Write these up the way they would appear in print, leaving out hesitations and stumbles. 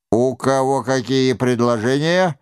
У кого какие предложения?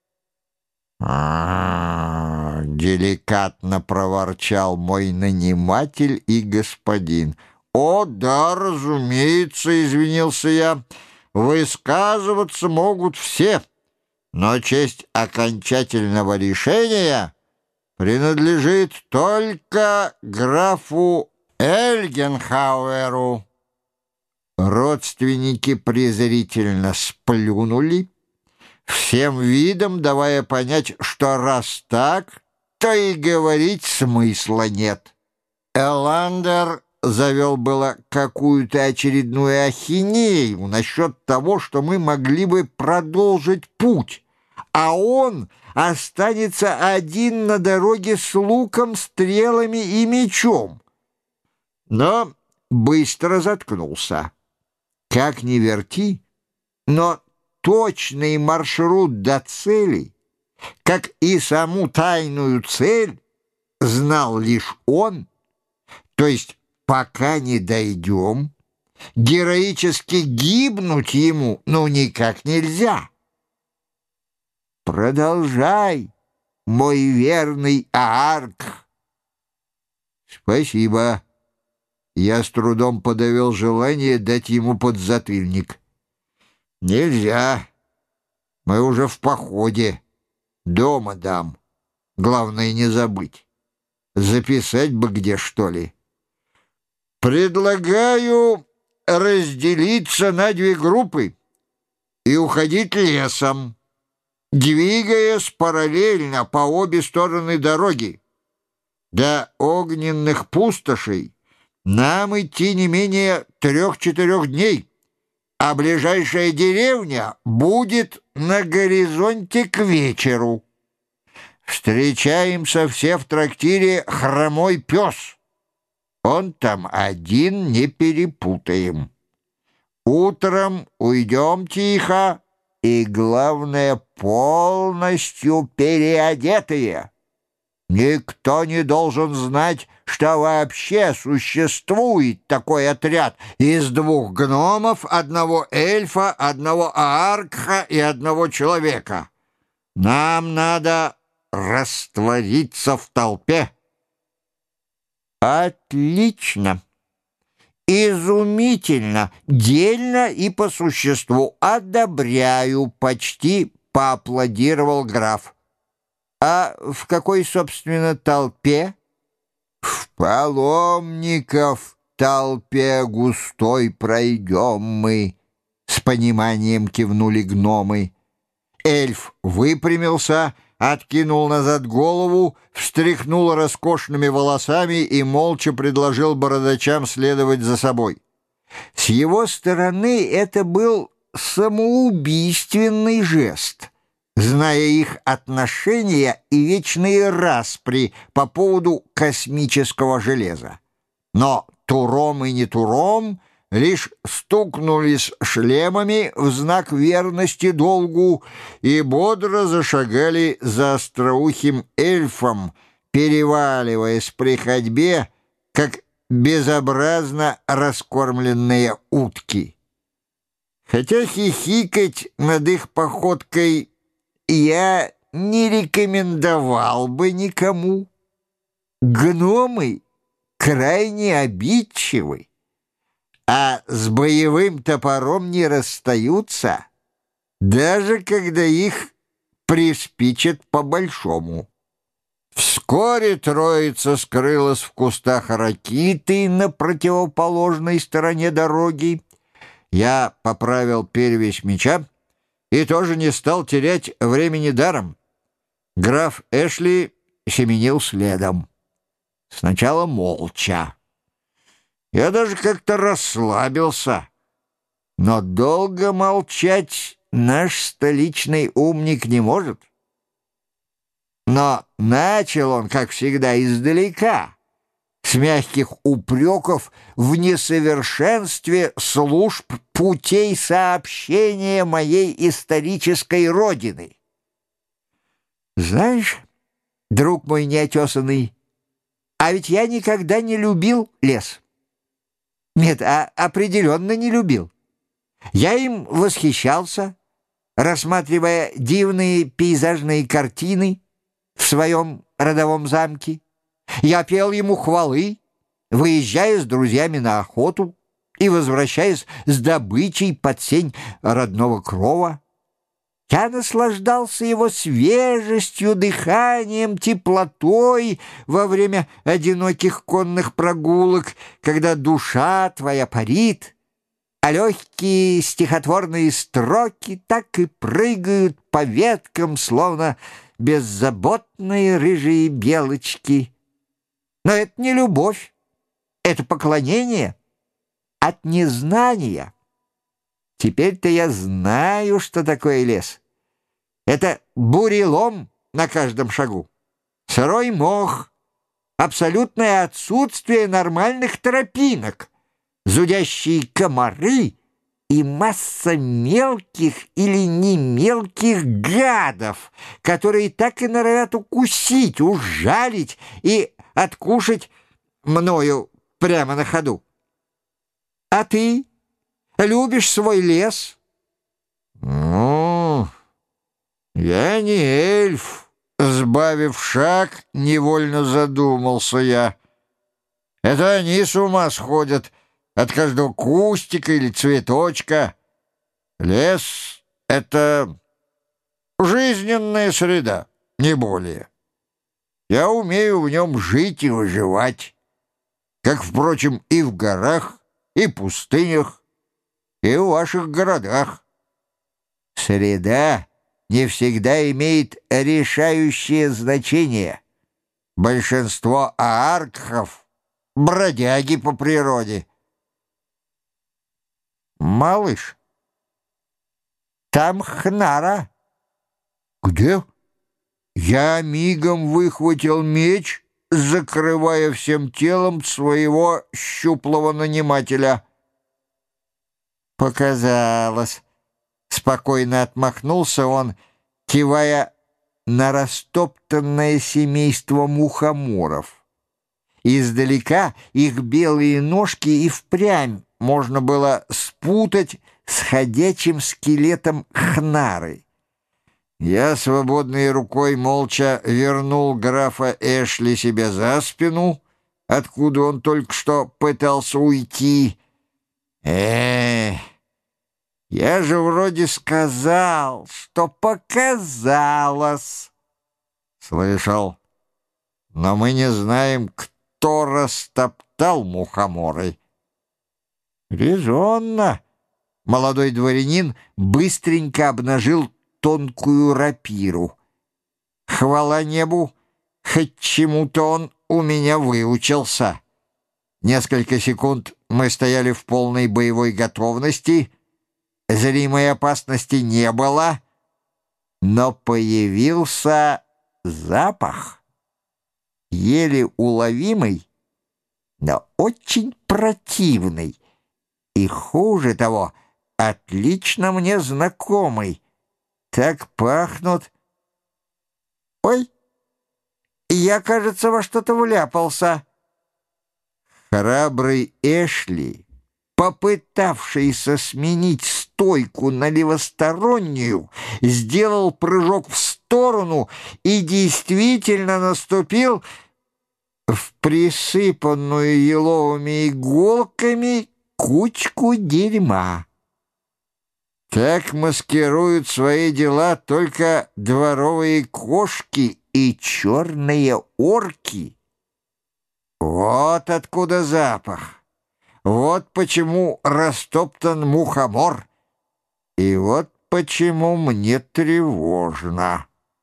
Деликатно проворчал мой наниматель и господин. О, да, разумеется, извинился я. Высказываться могут все, но честь окончательного решения принадлежит только графу Эльгенхауэру. Родственники презрительно сплюнули, всем видом давая понять, что раз так, то и говорить смысла нет. Эландер завел было какую-то очередную ахинею насчет того, что мы могли бы продолжить путь, а он останется один на дороге с луком, стрелами и мечом. Но быстро заткнулся. Как ни верти, но точный маршрут до цели, как и саму тайную цель, знал лишь он. То есть, пока не дойдем, героически гибнуть ему никак нельзя. Продолжай, мой верный Аарк. Спасибо. Я с трудом подавил желание дать ему подзатыльник. Нельзя. Мы уже в походе. Дома дам. Главное не забыть. Записать бы где, что ли. Предлагаю разделиться на 2 группы и уходить лесом, двигаясь параллельно по обе стороны дороги. До огненных пустошей нам идти не менее 3-4 дней, а ближайшая деревня будет на горизонте к вечеру. Встречаемся все в трактире «Хромой пес». Он там один, не перепутаем. Утром уйдем тихо и, главное, полностью переодетые. Никто не должен знать, что вообще существует такой отряд из 2 гномов, 1 эльфа, 1 ааркха и 1 человека. Нам надо раствориться в толпе. Отлично. Изумительно, дельно и по существу. Одобряю, почти поаплодировал граф. А в какой, собственно, толпе? В паломников толпе густой пройдем мы, с пониманием кивнули гномы. Эльф выпрямился, откинул назад голову, встряхнул роскошными волосами и молча предложил бородачам следовать за собой. С его стороны это был самоубийственный жест, зная их отношения и вечные распри по поводу космического железа. Но Туром и не Туром лишь стукнулись шлемами в знак верности долгу и бодро зашагали за остроухим эльфом, переваливаясь при ходьбе, как безобразно раскормленные утки. Хотя хихикать над их походкой я не рекомендовал бы никому. Гномы крайне обидчивы, а с боевым топором не расстаются, даже когда их приспичат по-большому. Вскоре троица скрылась в кустах ракиты на противоположной стороне дороги. Я поправил перевязь меча и тоже не стал терять времени даром. Граф Эшли семенил следом. Сначала молча. Я даже как-то расслабился. Но долго молчать наш столичный умник не может. Но начал он, как всегда, издалека, с мягких упреков в несовершенстве служб путей сообщения моей исторической родины. Знаешь, друг мой неотесанный, а ведь я никогда не любил лес. Нет, определенно не любил. Я им восхищался, рассматривая дивные пейзажные картины в своем родовом замке. Я пел ему хвалы, выезжая с друзьями на охоту и возвращаясь с добычей под сень родного крова. Я наслаждался его свежестью, дыханием, теплотой во время одиноких конных прогулок, когда душа твоя парит, а легкие стихотворные строки так и прыгают по веткам, словно беззаботные рыжие белочки. Но это не любовь, это поклонение от незнания. Теперь-то я знаю, что такое лес. Это бурелом на каждом шагу, сырой мох, абсолютное отсутствие нормальных тропинок, зудящие комары и масса мелких или не мелких гадов, которые так и норовят укусить, ужалить и откушать мною прямо на ходу. А ты любишь свой лес? Ну, я не эльф. Сбавив шаг, невольно задумался я. Это они с ума сходят от каждого кустика или цветочка. Лес — это жизненная среда, не более. Я умею в нем жить и выживать, как, впрочем, и в горах, и пустынях, и в ваших городах. Среда не всегда имеет решающее значение. Большинство ааркхов — бродяги по природе. Малыш, там Хнара. Где? Я мигом выхватил меч, закрывая всем телом своего щуплого нанимателя. Показалось. Спокойно отмахнулся он, кивая на растоптанное семейство мухоморов. Издалека их белые ножки и впрямь можно было спутать с ходячим скелетом Хнары. Я свободной рукой молча вернул графа Эшли себе за спину, откуда он только что пытался уйти. Я же вроде сказал, что показалось. Слышал, но мы не знаем, кто растоптал мухоморы. Резонно. Молодой дворянин быстренько обнажил тонкую рапиру. Хвала небу, хоть чему-то он у меня выучился. Несколько секунд мы стояли в полной боевой готовности. Зримой опасности не было, но появился запах, еле уловимый, но очень противный, и, хуже того, отлично мне знакомый. Так пахнут. Ой, я, кажется, во что-то вляпался. Храбрый Эшли, попытавшийся сменить стойку на левостороннюю, сделал прыжок в сторону и действительно наступил в присыпанную еловыми иголками кучку дерьма. Так маскируют свои дела только дворовые кошки и черные орки. Вот откуда запах. Вот почему растоптан мухомор. И вот почему мне тревожно.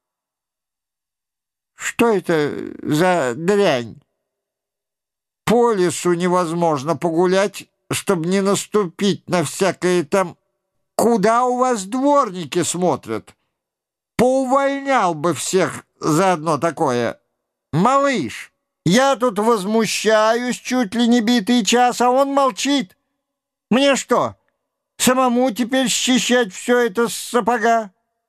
Что это за дрянь? По лесу невозможно погулять, чтобы не наступить на всякое там... Куда у вас дворники смотрят? Поувольнял бы всех за одно такое. Малыш, я тут возмущаюсь чуть ли не битый час, а он молчит. Мне что, самому теперь счищать все это с сапога?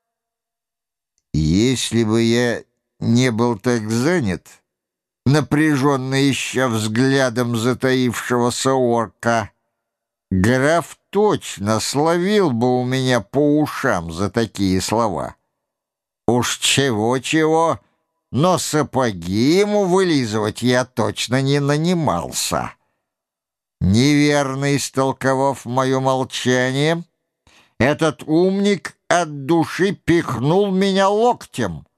Если бы я не был так занят, напряженно ища взглядом затаившегося орка, Граф точно словил бы у меня по ушам за такие слова. Уж чего-чего, но сапоги ему вылизывать я точно не нанимался. Неверно истолковав мое молчание, этот умник от души пихнул меня локтем.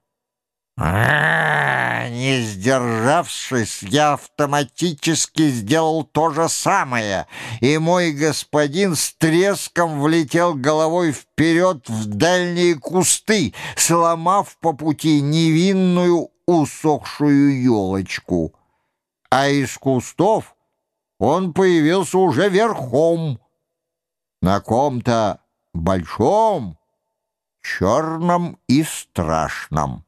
Не сдержавшись, я автоматически сделал то же самое, и мой господин с треском влетел головой вперед в дальние кусты, сломав по пути невинную усохшую елочку. А из кустов он появился уже верхом, на ком-то большом, черном и страшном.